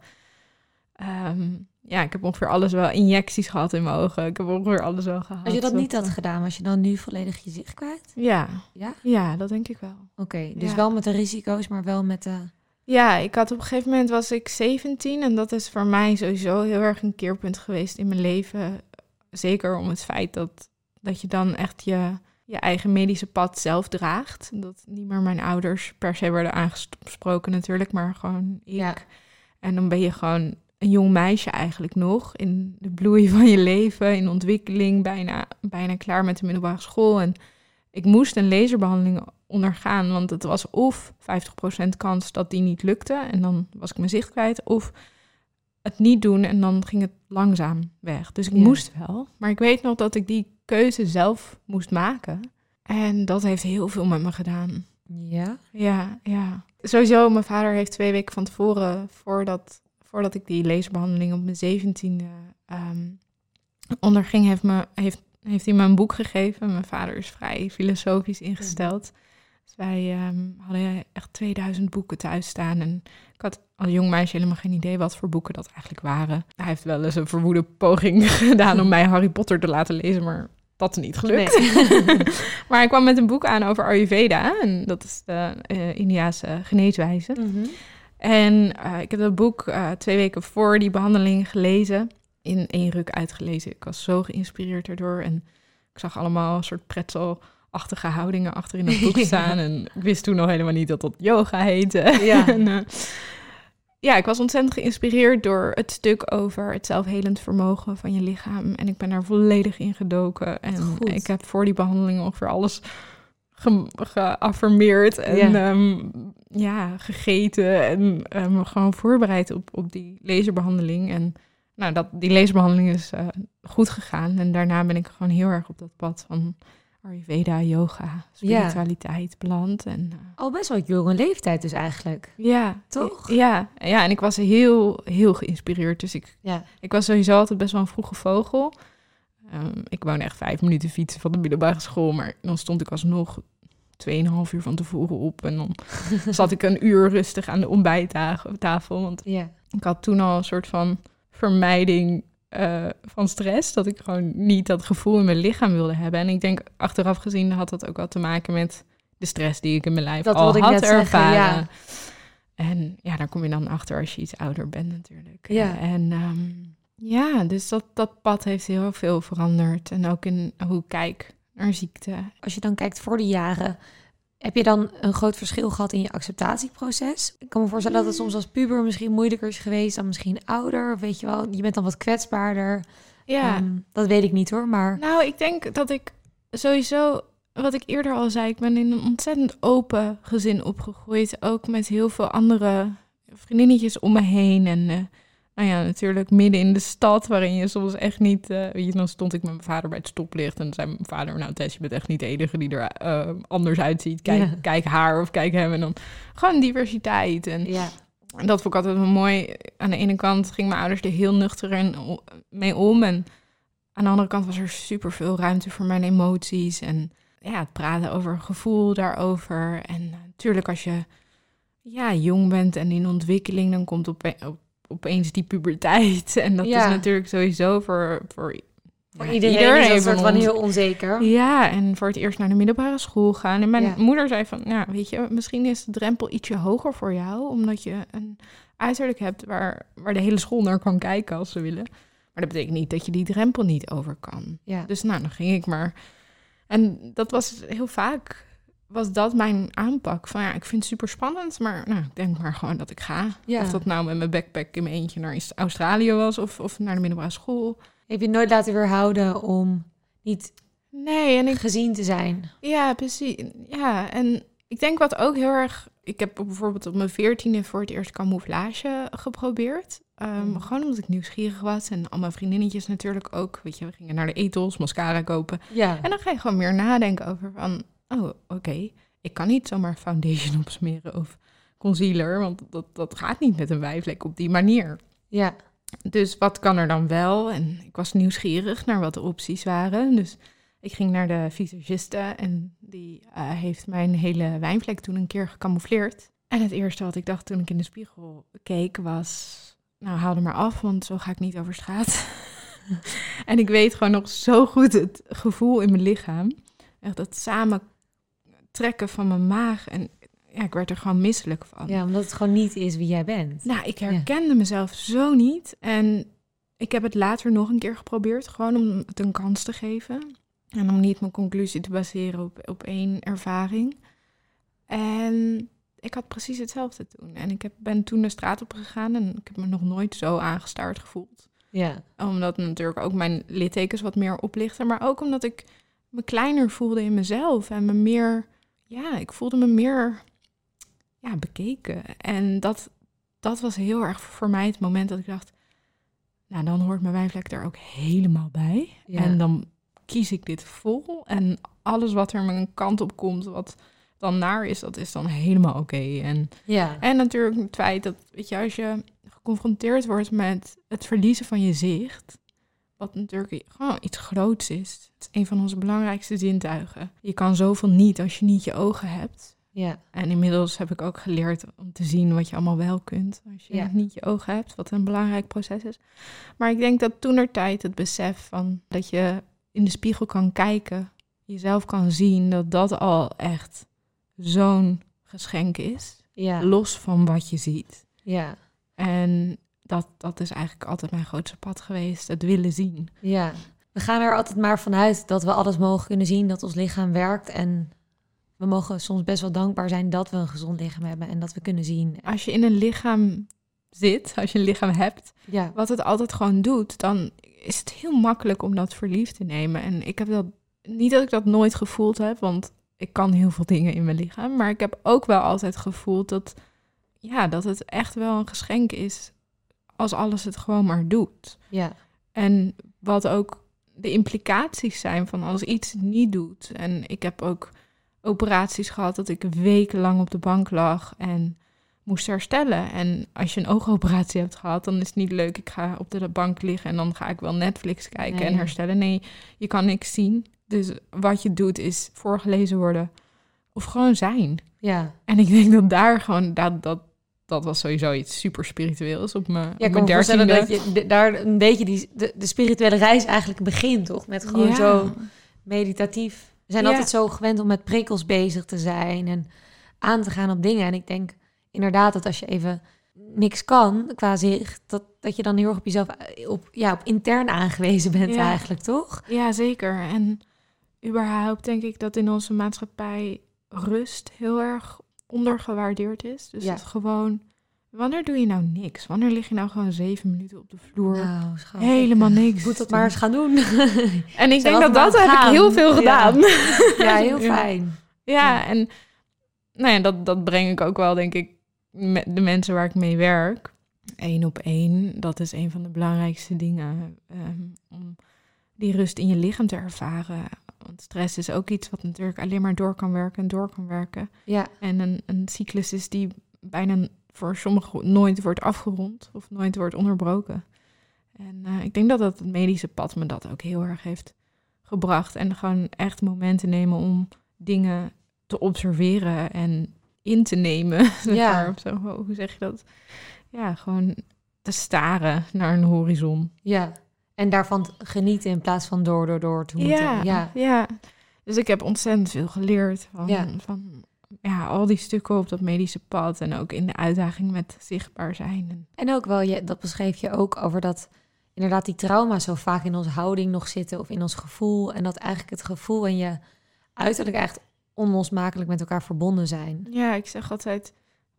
Ik heb ongeveer alles wel, injecties gehad in mijn ogen. Ik heb ongeveer alles wel gehad. Als je dat niet had gedaan, was je dan nu volledig je zicht kwijt? Ja. Ja, dat denk ik wel. Oké, dus wel met de risico's, maar wel met de... Ja, ik had op een gegeven moment was ik 17 en dat is voor mij sowieso heel erg een keerpunt geweest in mijn leven. Zeker om het feit dat je dan echt je eigen medische pad zelf draagt. Dat niet meer mijn ouders per se werden aangesproken natuurlijk, maar gewoon ik. Ja. En dan ben je gewoon een jong meisje eigenlijk nog, in de bloei van je leven, in ontwikkeling, bijna klaar met de middelbare school. En ik moest een laserbehandeling ondergaan, want het was of 50% kans dat die niet lukte en dan was ik mijn zicht kwijt, of het niet doen en dan ging het langzaam weg. Dus ik moest wel, maar ik weet nog dat ik die keuze zelf moest maken. En dat heeft heel veel met me gedaan. Ja? Ja. Sowieso, mijn vader heeft 2 weken van tevoren, voordat ik die laserbehandeling op mijn 17e onderging, heeft hij me een boek gegeven. Mijn vader is vrij filosofisch ingesteld. Dus wij hadden echt 2000 boeken thuis staan. En ik had als jong meisje helemaal geen idee wat voor boeken dat eigenlijk waren. Hij heeft wel eens een verwoede poging gedaan om mij Harry Potter te laten lezen, maar dat is niet gelukt. Nee. Maar hij kwam met een boek aan over Ayurveda. En dat is de Indiase geneeswijze. Mm-hmm. En ik heb dat boek 2 weken voor die behandeling gelezen. In 1 ruk uitgelezen. Ik was zo geïnspireerd erdoor. En ik zag allemaal een soort pretzelachtige houdingen achter in het boek staan. En ik wist toen nog helemaal niet dat dat yoga heette. Ja. En, ik was ontzettend geïnspireerd door het stuk over het zelfhelend vermogen van je lichaam. En ik ben daar volledig in gedoken. En Goed. ik heb voor die behandeling ongeveer alles geaffirmeerd en gegeten. En me gewoon voorbereid op die laserbehandeling. En die laserbehandeling is goed gegaan. En daarna ben ik gewoon heel erg op dat pad van Ayurveda, yoga, spiritualiteit beland. En, al best wel jonge leeftijd dus eigenlijk. Ja. Toch? Ja, en ik was heel, heel geïnspireerd. Dus ik was sowieso altijd best wel een vroege vogel. Ik woonde echt 5 minuten fietsen van de middelbare school. Maar dan stond ik alsnog 2,5 uur van tevoren op. En dan zat ik 1 uur rustig aan de ontbijttafel. Want ik had toen al een soort van vermijding van stress. Dat ik gewoon niet dat gevoel in mijn lichaam wilde hebben. En ik denk, achteraf gezien had dat ook wel te maken met de stress die ik in mijn lijf al had ervaren. En daar kom je dan achter als je iets ouder bent natuurlijk. Ja. En dus dat pad heeft heel veel veranderd. En ook in hoe ik kijk naar ziekte. Als je dan kijkt voor de jaren, heb je dan een groot verschil gehad in je acceptatieproces? Ik kan me voorstellen dat het soms als puber misschien moeilijker is geweest dan misschien ouder. Of weet je wel, je bent dan wat kwetsbaarder. Ja. Dat weet ik niet hoor, maar... Nou, ik denk dat ik sowieso, wat ik eerder al zei, ik ben in een ontzettend open gezin opgegroeid. Ook met heel veel andere vriendinnetjes om me heen. En natuurlijk midden in de stad, waarin je soms echt niet... dan stond ik met mijn vader bij het stoplicht en zei mijn vader... Tess, je bent echt niet de enige die er anders uitziet. Kijk haar of kijk hem. En dan gewoon diversiteit. En dat vond ik altijd wel mooi. Aan de ene kant gingen mijn ouders er heel nuchter mee om. En aan de andere kant was er superveel ruimte voor mijn emoties. En het praten over gevoel daarover. En natuurlijk als je jong bent en in ontwikkeling... dan komt opeens die puberteit. En dat is natuurlijk sowieso voor iedereen is dat soort van heel onzeker. Ja, en voor het eerst naar de middelbare school gaan. En mijn moeder zei van, weet je, misschien is de drempel ietsje hoger voor jou, omdat je een uiterlijk hebt waar de hele school naar kan kijken als ze willen. Maar dat betekent niet dat je die drempel niet over kan. Ja. Dus dan ging ik maar. En dat was heel vaak, was dat mijn aanpak. Van ik vind het super spannend, maar ik denk maar gewoon dat ik ga. Ja. Of dat nou met mijn backpack in mijn eentje naar Australië was of naar de middelbare school. Heb je nooit laten weerhouden om niet gezien te zijn? Ja, precies. Ja, en ik denk wat ook heel erg... Ik heb bijvoorbeeld op mijn 14e voor het eerst camouflage geprobeerd. Gewoon omdat ik nieuwsgierig was. En al mijn vriendinnetjes natuurlijk ook. Weet je, we gingen naar de Ethos, mascara kopen. Ja. En dan ga je gewoon meer nadenken over van... Oh, oké. Ik kan niet zomaar foundation opsmeren of concealer. Want dat gaat niet met een wijvlek op die manier. Ja. Dus wat kan er dan wel? En ik was nieuwsgierig naar wat de opties waren. Dus ik ging naar de visagiste en die heeft mijn hele wijnvlek toen een keer gecamoufleerd. En het eerste wat ik dacht toen ik in de spiegel keek was... haal er maar af, want zo ga ik niet over straat. En ik weet gewoon nog zo goed het gevoel in mijn lichaam. Echt dat samentrekken van mijn maag en... ik werd er gewoon misselijk van. Ja, omdat het gewoon niet is wie jij bent. Ik herkende mezelf zo niet. En ik heb het later nog een keer geprobeerd. Gewoon om het een kans te geven. En om niet mijn conclusie te baseren op 1 ervaring. En ik had precies hetzelfde toen. En ik ben toen de straat op gegaan. En ik heb me nog nooit zo aangestaard gevoeld. Ja. Omdat natuurlijk ook mijn littekens wat meer oplichten. Maar ook omdat ik me kleiner voelde in mezelf. En me meer... ik voelde me meer... bekeken. En dat was heel erg voor mij het moment dat ik dacht... dan hoort mijn wijnvlek er ook helemaal bij. Ja. En dan kies ik dit vol. En alles wat er mijn kant op komt, wat dan naar is, dat is dan helemaal oké. En natuurlijk het feit dat, weet je, als je geconfronteerd wordt met het verliezen van je zicht... wat natuurlijk gewoon iets groots is. Het is een van onze belangrijkste zintuigen. Je kan zoveel niet als je niet je ogen hebt... Ja. En inmiddels heb ik ook geleerd om te zien wat je allemaal wel kunt. Als je niet je ogen hebt, wat een belangrijk proces is. Maar ik denk dat toentertijd het besef van dat je in de spiegel kan kijken, jezelf kan zien, dat al echt zo'n geschenk is. Ja. Los van wat je ziet. Ja. En dat is eigenlijk altijd mijn grootste pad geweest, het willen zien. Ja. We gaan er altijd maar vanuit dat we alles mogen kunnen zien, dat ons lichaam werkt. En we mogen soms best wel dankbaar zijn dat we een gezond lichaam hebben en dat we kunnen zien. Als je in een lichaam zit, als je een lichaam hebt, Ja. wat het altijd gewoon doet, dan is het heel makkelijk om dat voor lief te nemen. En ik heb dat, niet dat ik dat nooit gevoeld heb, want ik kan heel veel dingen in mijn lichaam. Maar ik heb ook wel altijd gevoeld dat het echt wel een geschenk is als alles het gewoon maar doet. Ja. En wat ook de implicaties zijn van als iets het niet doet. En ik heb ook operaties gehad dat ik wekenlang op de bank lag en moest herstellen. En als je een oogoperatie hebt gehad, dan is het niet leuk. Ik ga op de bank liggen en dan ga ik wel Netflix kijken en herstellen. Nee, je kan niks zien. Dus wat je doet is voorgelezen worden of gewoon zijn. Ja. En ik denk dat daar gewoon, dat was sowieso iets super spiritueels op mijn Ja, ik kan me 13e. voorstellen dat je daar een beetje de spirituele reis eigenlijk begint, toch? Met gewoon zo meditatief. We zijn altijd zo gewend om met prikkels bezig te zijn en aan te gaan op dingen. En ik denk inderdaad dat als je even niks kan qua zicht, dat je dan heel erg op jezelf op intern aangewezen bent eigenlijk, toch? Ja, zeker. En überhaupt denk ik dat in onze maatschappij rust heel erg ondergewaardeerd is. Dus het gewoon, wanneer doe je nou niks? Wanneer lig je nou gewoon 7 minuten op de vloer? Nou, schat, helemaal niks. Moet dat maar eens gaan doen. En ik denk dat heb ik heel veel gedaan. Ja, heel fijn. Ja, en nou ja, dat breng ik ook wel, denk ik, met de mensen waar ik mee werk. 1 op 1, dat is een van de belangrijkste dingen. Om die rust in je lichaam te ervaren. Want stress is ook iets wat natuurlijk alleen maar door kan werken. Ja. En een cyclus is die bijna voor sommigen nooit wordt afgerond of nooit wordt onderbroken. En ik denk dat het medische pad me dat ook heel erg heeft gebracht. En gewoon echt momenten nemen om dingen te observeren en in te nemen. Ja. Of zo, hoe zeg je dat? Ja, gewoon te staren naar een horizon. Ja. En daarvan genieten in plaats van door te moeten. Ja. Dus ik heb ontzettend veel geleerd van al die stukken op dat medische pad en ook in de uitdaging met zichtbaar zijn. En ook wel, dat beschreef je ook over dat inderdaad die trauma's zo vaak in onze houding nog zitten of in ons gevoel. En dat eigenlijk het gevoel en je uiterlijk echt onlosmakelijk met elkaar verbonden zijn. Ja, ik zeg altijd,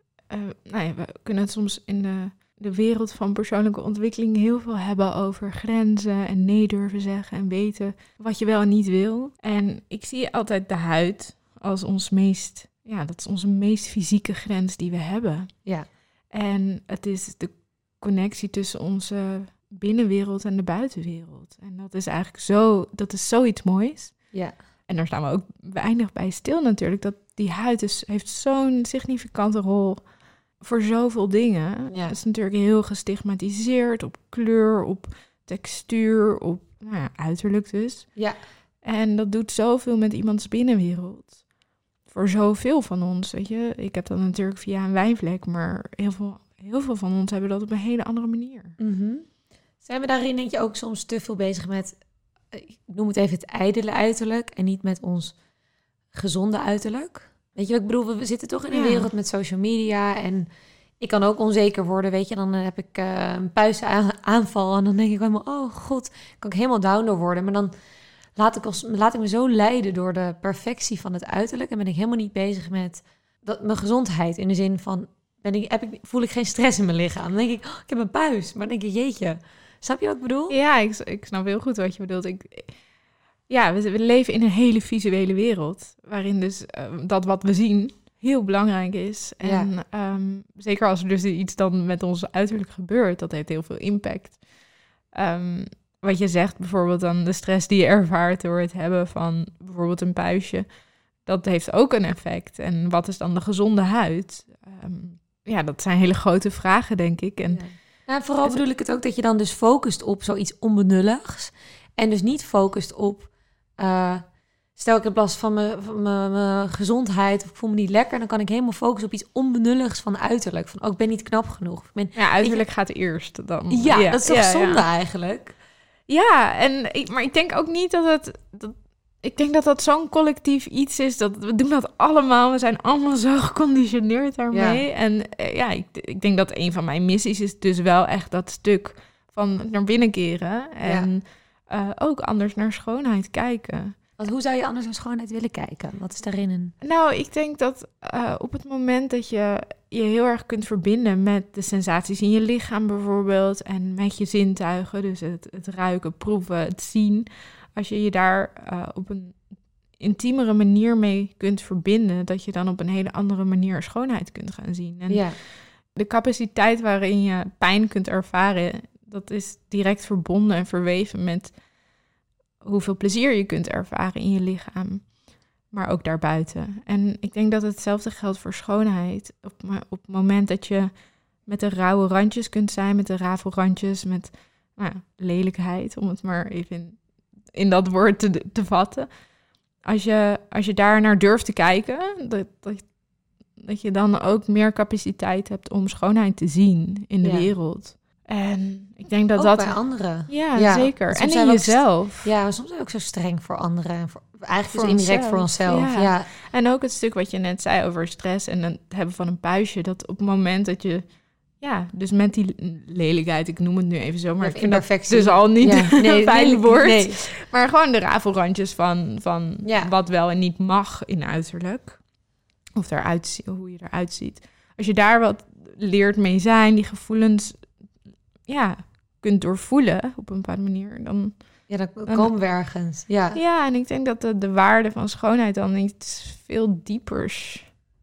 we kunnen het soms in de wereld van persoonlijke ontwikkeling heel veel hebben over grenzen en nee durven zeggen en weten wat je wel en niet wil. En ik zie altijd de huid als dat is onze meest fysieke grens die we hebben. Ja. En het is de connectie tussen onze binnenwereld en de buitenwereld. En dat is eigenlijk zoiets moois. Ja. En daar staan we ook weinig bij stil natuurlijk, dat die huid heeft zo'n significante rol voor zoveel dingen. Ja. Het is natuurlijk heel gestigmatiseerd op kleur, op textuur, op uiterlijk dus. Ja. En dat doet zoveel met iemands binnenwereld. Voor zoveel van ons, weet je. Ik heb dat natuurlijk via een wijnvlek, maar heel veel van ons hebben dat op een hele andere manier. Mm-hmm. Zijn we daarin, denk je, ook soms te veel bezig met, ik noem het even het ijdele uiterlijk en niet met ons gezonde uiterlijk? Weet je wat ik bedoel? We zitten toch in een wereld met social media en ik kan ook onzeker worden, weet je. Dan heb ik een puisaanval en dan denk ik helemaal, oh god, kan ik helemaal down door worden. Maar dan laat ik me zo leiden door de perfectie van het uiterlijk en ben ik helemaal niet bezig met mijn gezondheid. In de zin van, voel ik geen stress in mijn lichaam. Dan denk ik, ik heb een puis. Maar dan denk ik, jeetje, snap je wat ik bedoel? Ja, ik snap heel goed wat je bedoelt. We leven in een hele visuele wereld, waarin dus dat wat we zien heel belangrijk is. En zeker als er dus iets dan met ons uiterlijk gebeurt, dat heeft heel veel impact. Wat je zegt, bijvoorbeeld dan de stress die je ervaart door het hebben van bijvoorbeeld een puistje, dat heeft ook een effect. En wat is dan de gezonde huid? Dat zijn hele grote vragen, denk ik. En vooral bedoel ik het ook dat je dan dus focust op zoiets onbenulligs en dus niet focust op stel ik heb last van mijn gezondheid of ik voel me niet lekker, dan kan ik helemaal focussen op iets onbenulligs van uiterlijk. Van, ik ben niet knap genoeg. Uiterlijk gaat eerst dan. Ja, dat is toch zonde eigenlijk? Ja, maar ik denk ook niet dat Ik denk dat dat zo'n collectief iets is. Dat we doen dat allemaal. We zijn allemaal zo geconditioneerd daarmee. Ja. En ik denk dat een van mijn missies is dus wel echt dat stuk van naar binnen keren. En ook anders naar schoonheid kijken. Want hoe zou je anders naar schoonheid willen kijken? Wat is daarin een... Nou, ik denk dat op het moment dat je heel erg kunt verbinden met de sensaties in je lichaam bijvoorbeeld en met je zintuigen, dus het ruiken, proeven, het zien, als je je daar op een intiemere manier mee kunt verbinden, dat je dan op een hele andere manier schoonheid kunt gaan zien. En de capaciteit waarin je pijn kunt ervaren, dat is direct verbonden en verweven met hoeveel plezier je kunt ervaren in je lichaam, maar ook daarbuiten. En ik denk dat hetzelfde geldt voor schoonheid. Op het moment dat je met de rauwe randjes kunt zijn, met de rafelrandjes, met lelijkheid, om het maar even in dat woord te vatten. Als je daar naar durft te kijken, dat je dan ook meer capaciteit hebt om schoonheid te zien in de wereld. En ik denk dat ook dat bij anderen. Ja, zeker. En in jezelf. Ja, soms zijn we ook zo streng voor anderen. En eigenlijk voor dus indirect onszelf. voor onszelf. Ja. En ook het stuk wat je net zei over stress en het hebben van een puistje. Dat op het moment dat je, dus met die lelijkheid, ik noem het nu even zo, maar ik vind dat dus al niet een fijn woord. Nee. Maar gewoon de rafelrandjes van wat wel en niet mag in uiterlijk. Of hoe je eruit ziet. Als je daar wat leert mee zijn, die gevoelens kunt doorvoelen op een bepaalde manier, dan komen we ergens. Ja, en ik denk dat de waarde van schoonheid dan iets veel diepers,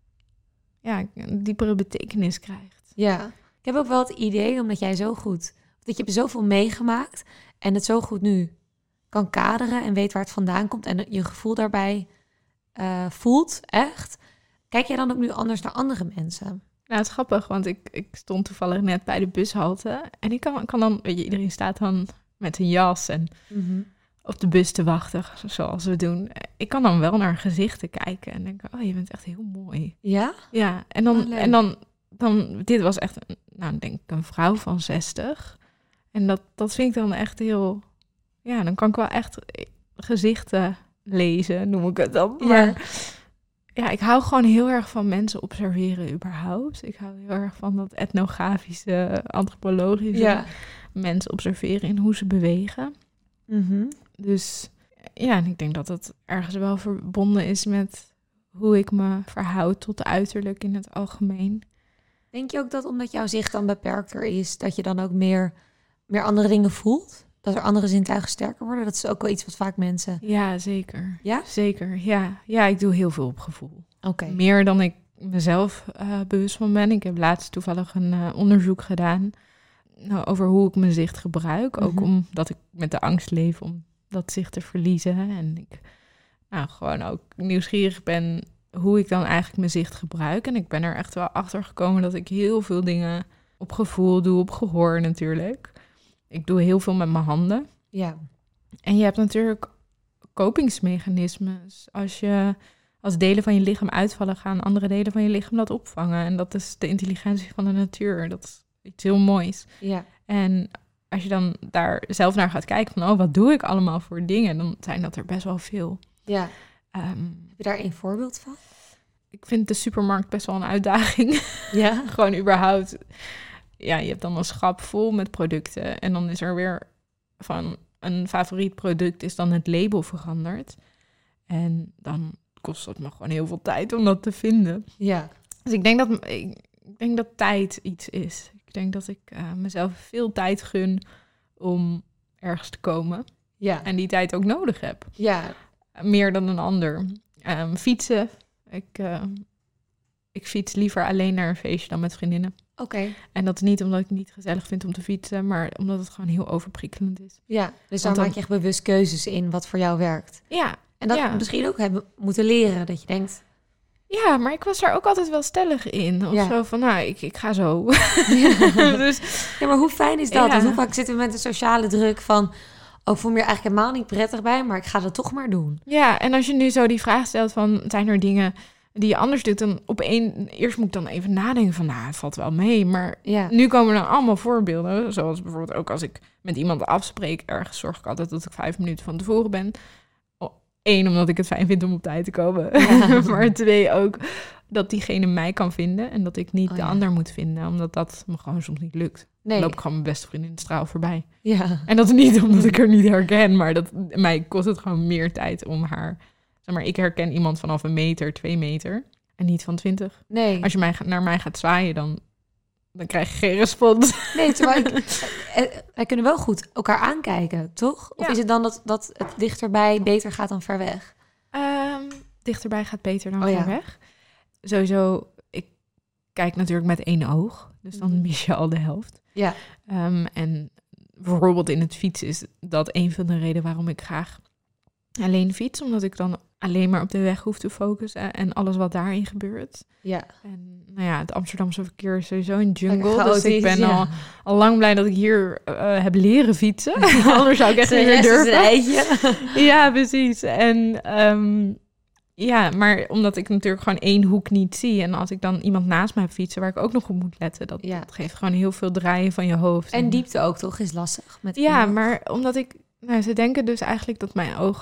een diepere betekenis krijgt. Ja. Ik heb ook wel het idee, omdat jij dat je hebt zoveel meegemaakt en het zo goed nu kan kaderen en weet waar het vandaan komt en je gevoel daarbij voelt, echt. Kijk jij dan ook nu anders naar andere mensen? Nou, het is grappig, want ik stond toevallig net bij de bushalte. En ik kan dan, iedereen staat dan met een jas en op de bus te wachten, zoals we doen. Ik kan dan wel naar gezichten kijken en denken, je bent echt heel mooi. Ja? Ja, en dan dit was echt, denk ik, een vrouw van 60. En dat vind ik dan echt heel, dan kan ik wel echt gezichten lezen, noem ik het dan. Maar ik hou gewoon heel erg van mensen observeren überhaupt. Ik hou heel erg van dat etnografische, antropologische mensen observeren in hoe ze bewegen. Mm-hmm. Dus en ik denk dat dat ergens wel verbonden is met hoe ik me verhoud tot de uiterlijk in het algemeen. Denk je ook dat omdat jouw zicht dan beperkter is, dat je dan ook meer andere dingen voelt? Dat er andere zintuigen sterker worden? Dat is ook wel iets wat vaak mensen... Ja, zeker. Ja? Zeker, ja. Ja, ik doe heel veel op gevoel. Okay. Meer dan ik mezelf bewust van ben. Ik heb laatst toevallig een onderzoek gedaan over hoe ik mijn zicht gebruik. Ook omdat ik met de angst leef om dat zicht te verliezen. En ik gewoon ook nieuwsgierig ben hoe ik dan eigenlijk mijn zicht gebruik. En ik ben er echt wel achter gekomen dat ik heel veel dingen op gevoel doe, op gehoor natuurlijk. Ik doe heel veel met mijn handen. Ja. En je hebt natuurlijk kopingsmechanismes. Als delen van je lichaam uitvallen, gaan andere delen van je lichaam dat opvangen. En dat is de intelligentie van de natuur. Dat is iets heel moois. Ja. En als je dan daar zelf naar gaat kijken van, wat doe ik allemaal voor dingen? Dan zijn dat er best wel veel. Ja. Heb je daar een voorbeeld van? Ik vind de supermarkt best wel een uitdaging. Ja. Gewoon überhaupt. Ja, je hebt dan een schap vol met producten. En dan is er weer van een favoriet product is dan het label veranderd. En dan kost het me gewoon heel veel tijd om dat te vinden. Ja. Dus ik denk dat tijd iets is. Ik denk dat ik mezelf veel tijd gun om ergens te komen. Ja. En die tijd ook nodig heb. Ja. Meer dan een ander. Fietsen. Ik fiets liever alleen naar een feestje dan met vriendinnen. Oké. En dat is niet omdat ik het niet gezellig vind om te fietsen, maar omdat het gewoon heel overprikkelend is. Ja, dus daar maak je echt bewust keuzes in wat voor jou werkt. Ja. En dat misschien ook hebben moeten leren, dat je denkt... Ja, maar ik was daar ook altijd wel stellig in. Of zo van, ik ga zo. Dus, ja, maar hoe fijn is dat? Ja. Want hoe vaak zitten we met de sociale druk van... ik voel me er eigenlijk helemaal niet prettig bij, maar ik ga dat toch maar doen. Ja, en als je nu zo die vraag stelt van... zijn er dingen die je anders doet, dan eerst moet ik dan even nadenken van, het valt wel mee. Maar nu komen er allemaal voorbeelden. Zoals bijvoorbeeld ook als ik met iemand afspreek ergens, zorg ik altijd dat ik 5 minuten van tevoren ben. 1, omdat ik het fijn vind om op tijd te komen. Ja. Maar 2 ook dat diegene mij kan vinden en dat ik niet de ander moet vinden. Omdat dat me gewoon soms niet lukt. Nee. Dan loop ik gewoon mijn beste vriendin de straal voorbij. Ja. En dat is niet omdat ik haar niet herken, maar mij kost het gewoon meer tijd om haar... Zeg maar, ik herken iemand vanaf 1 meter, 2 meter en niet van 20. Nee. Als je naar mij gaat zwaaien, dan krijg je geen respons. Nee, terwijl wij kunnen wel goed elkaar aankijken, toch? Of Ja. is het dan dat het dichterbij beter gaat dan ver weg? Dichterbij gaat beter dan Oh, ja. ver weg. Sowieso, ik kijk natuurlijk met 1 oog. Dus dan mis je al de helft. Ja. En bijvoorbeeld in het fietsen is dat een van de redenen waarom ik graag alleen fiets. Omdat ik dan alleen maar op de weg hoef te focussen en alles wat daarin gebeurt. Ja. En nou ja, het Amsterdamse verkeer is sowieso een jungle. Lekker Dus ik ben chaotisch, al lang blij dat ik hier heb leren fietsen. Anders zou ik echt niet meer durven. Ja, precies. En ja, maar omdat ik natuurlijk gewoon 1 hoek niet zie. En als ik dan iemand naast mij heb fietsen waar ik ook nog op moet letten. Dat geeft gewoon heel veel draaien van je hoofd. En diepte ook toch is lastig. Met ja, iemand. maar omdat ik... Nou, ze denken dus eigenlijk dat mijn oog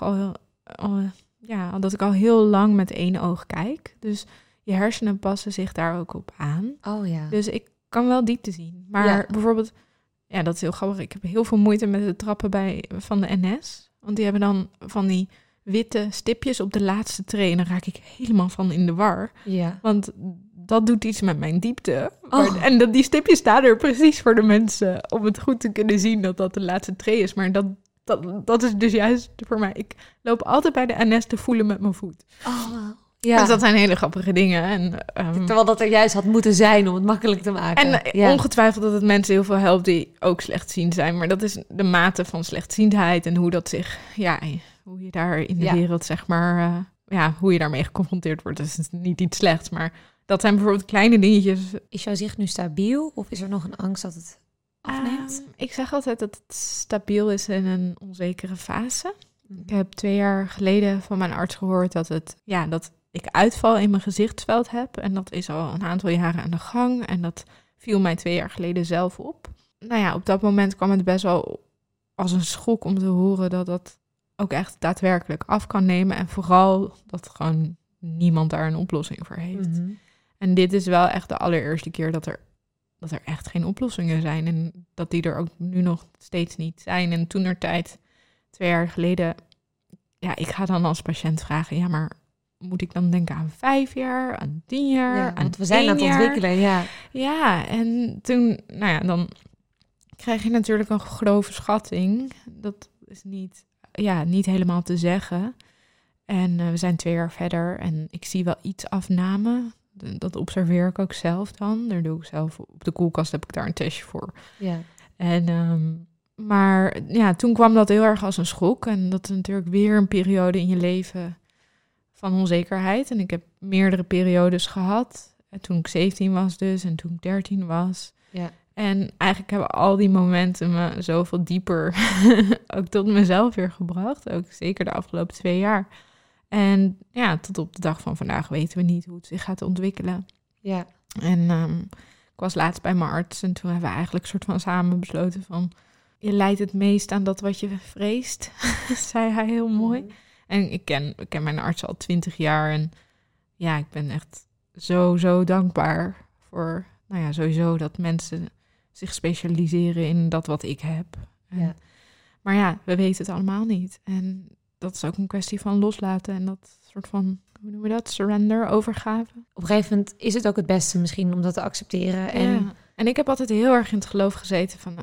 dat ik al heel lang met 1 oog kijk. Dus je hersenen passen zich daar ook op aan. Oh ja. Dus ik kan wel diepte zien. Maar bijvoorbeeld, ja, dat is heel grappig. Ik heb heel veel moeite met de trappen van de NS. Want die hebben dan van die witte stipjes op de laatste tree. En dan raak ik helemaal van in de war. Ja. Want dat doet iets met mijn diepte. Oh. En die stipjes staan er precies voor de mensen om het goed te kunnen zien dat dat de laatste tree is. Maar dat is dus juist voor mij. Ik loop altijd bij de NS te voelen met mijn voet. Oh, wow. Ja. Dus dat zijn hele grappige dingen. Terwijl dat er juist had moeten zijn om het makkelijk te maken. En ongetwijfeld dat het mensen heel veel helpt die ook slechtziend zijn. Maar dat is de mate van slechtziendheid en hoe dat zich... Ja, hoe je daar in de wereld, zeg maar... hoe je daarmee geconfronteerd wordt. Dat is niet iets slechts, maar dat zijn bijvoorbeeld kleine dingetjes. Is jouw zicht nu stabiel of is er nog een angst dat het afneemt? Ik zeg altijd dat het stabiel is in een onzekere fase. Ik heb 2 jaar geleden van mijn arts gehoord dat ik uitval in mijn gezichtsveld heb. En dat is al een aantal jaren aan de gang. En dat viel mij 2 jaar geleden zelf op. Nou ja, op dat moment kwam het best wel als een schok om te horen dat dat ook echt daadwerkelijk af kan nemen. En vooral dat gewoon niemand daar een oplossing voor heeft. Mm-hmm. En dit is wel echt de allereerste keer dat er echt geen oplossingen zijn. En dat die er ook nu nog steeds niet zijn. En toentertijd, 2 jaar geleden... Ja, ik ga dan als patiënt vragen... Ja, maar moet ik dan denken aan 5 jaar, aan 10 jaar, Ja, aan want we zijn 1 aan het jaar? ontwikkelen, ja. Ja, en toen... Nou ja, dan krijg je natuurlijk een grove schatting. Dat is niet helemaal te zeggen. En we zijn 2 jaar verder en ik zie wel iets afname... Dat observeer ik ook zelf dan. Daar doe ik zelf op de koelkast, heb ik daar een testje voor. Ja. En, maar ja, toen kwam dat heel erg als een schok. En dat is natuurlijk weer een periode in je leven van onzekerheid. En ik heb meerdere periodes gehad. Toen ik 17 was dus en toen ik 13 was. Ja. En eigenlijk hebben al die momenten me zoveel dieper ook tot mezelf weer gebracht. Ook zeker de afgelopen 2 jaar. En ja, tot op de dag van vandaag weten we niet hoe het zich gaat ontwikkelen. Ja. En ik was laatst bij mijn arts en toen hebben we eigenlijk soort van samen besloten van... Je lijdt het meest aan dat wat je vreest, zei hij heel mooi. Mm-hmm. En ik ken mijn arts al 20 jaar en ja, ik ben echt zo dankbaar voor... Nou ja, sowieso dat mensen zich specialiseren in dat wat ik heb. Ja. Maar ja, we weten het allemaal niet. En dat is ook een kwestie van loslaten en dat soort van, hoe noemen we dat? Surrender, overgave. Op een gegeven moment is het ook het beste misschien om dat te accepteren. En ik heb altijd heel erg in het geloof gezeten van,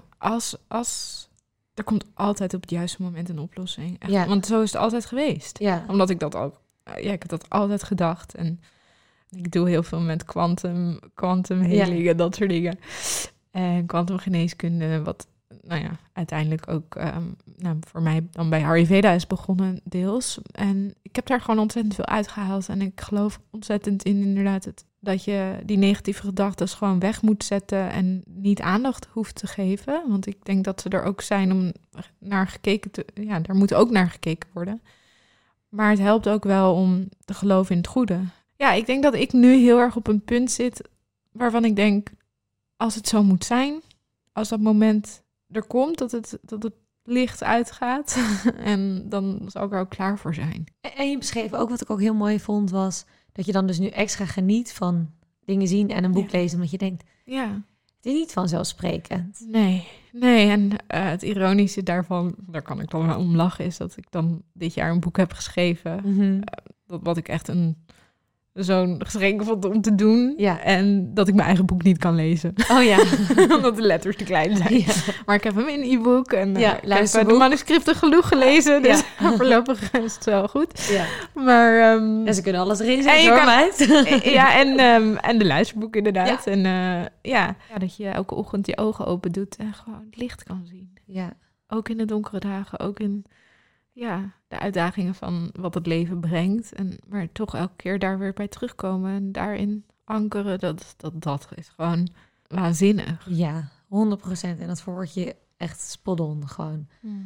als er komt altijd op het juiste moment een oplossing. Echt, Ja. Want zo is het altijd geweest. Ja. Omdat ik dat ook, ik heb dat altijd gedacht. En ik doe heel veel met quantum healing en dat soort dingen. En kwantumgeneeskunde, wat nou ja, uiteindelijk ook voor mij dan bij Ayurveda is begonnen deels. En ik heb daar gewoon ontzettend veel uitgehaald. En ik geloof ontzettend in inderdaad dat je die negatieve gedachten gewoon weg moet zetten en niet aandacht hoeft te geven. Want ik denk dat ze er ook zijn om naar gekeken te... Ja, daar moet ook naar gekeken worden. Maar het helpt ook wel om te geloven in het goede. Ja, ik denk dat ik nu heel erg op een punt zit waarvan ik denk, als het zo moet zijn, als dat moment er komt, dat het licht uitgaat. En dan zal ik er ook klaar voor zijn. En je beschreef ook, wat ik ook heel mooi vond, was dat je dan dus nu extra geniet van dingen zien en een boek lezen. Omdat je denkt, Ja. het is niet vanzelfsprekend. Nee. En het ironische daarvan, daar kan ik dan wel om lachen, is dat ik dan dit jaar een boek heb geschreven. Wat ik echt zo'n geschenk vond om te doen. Ja. En dat ik mijn eigen boek niet kan lezen. Oh ja. Omdat de letters te klein zijn. Ja. Maar ik heb hem in e-book en Ja, ik heb luisterboek. de manuscripten genoeg gelezen. Dus voorlopig is het wel goed. Ja. Maar En ze kunnen alles erin En zetten, je hoor, kan- meid. ja, en de luisterboek inderdaad. Ja. En dat je elke ochtend je ogen open doet en gewoon het licht kan zien. Ja. Ook in de donkere dagen, ook in de uitdagingen van wat het leven brengt. Maar toch elke keer daar weer bij terugkomen en daarin ankeren, dat is gewoon waanzinnig. Ja, 100%. En dat verwoord je echt spot on gewoon.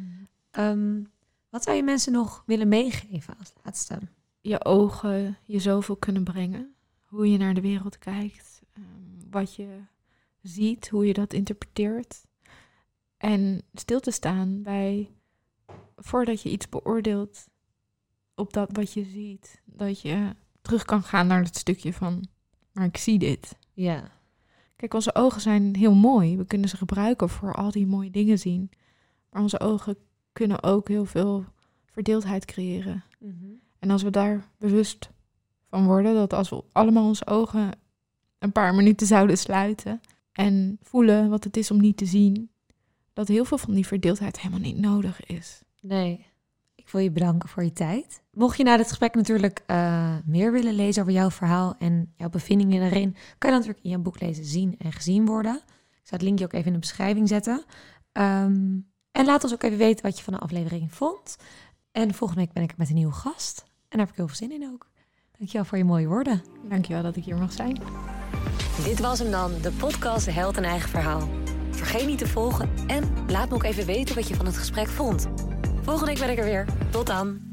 Wat zou je mensen nog willen meegeven als laatste? Je ogen je zoveel kunnen brengen. Hoe je naar de wereld kijkt. Wat je ziet, hoe je dat interpreteert. En stil te staan bij, voordat je iets beoordeelt op dat wat je ziet, dat je terug kan gaan naar het stukje van, maar ik zie dit. Ja. Kijk, onze ogen zijn heel mooi. We kunnen ze gebruiken voor al die mooie dingen zien. Maar onze ogen kunnen ook heel veel verdeeldheid creëren. En als we daar bewust van worden, dat als we allemaal onze ogen een paar minuten zouden sluiten en voelen wat het is om niet te zien, dat heel veel van die verdeeldheid helemaal niet nodig is. Nee. Ik wil je bedanken voor je tijd. Mocht je na dit gesprek natuurlijk meer willen lezen over jouw verhaal en jouw bevindingen erin, kan je dan natuurlijk in jouw boek lezen Zien en Gezien worden. Ik zal het linkje ook even in de beschrijving zetten. En laat ons ook even weten wat je van de aflevering vond. En volgende week ben ik er met een nieuwe gast. En daar heb ik heel veel zin in ook. Dankjewel voor je mooie woorden. Dankjewel dat ik hier mag zijn. Dit was hem dan, de podcast Held een Eigen Verhaal. Vergeet niet te volgen en laat me ook even weten wat je van het gesprek vond. Volgende week ben ik er weer. Tot dan.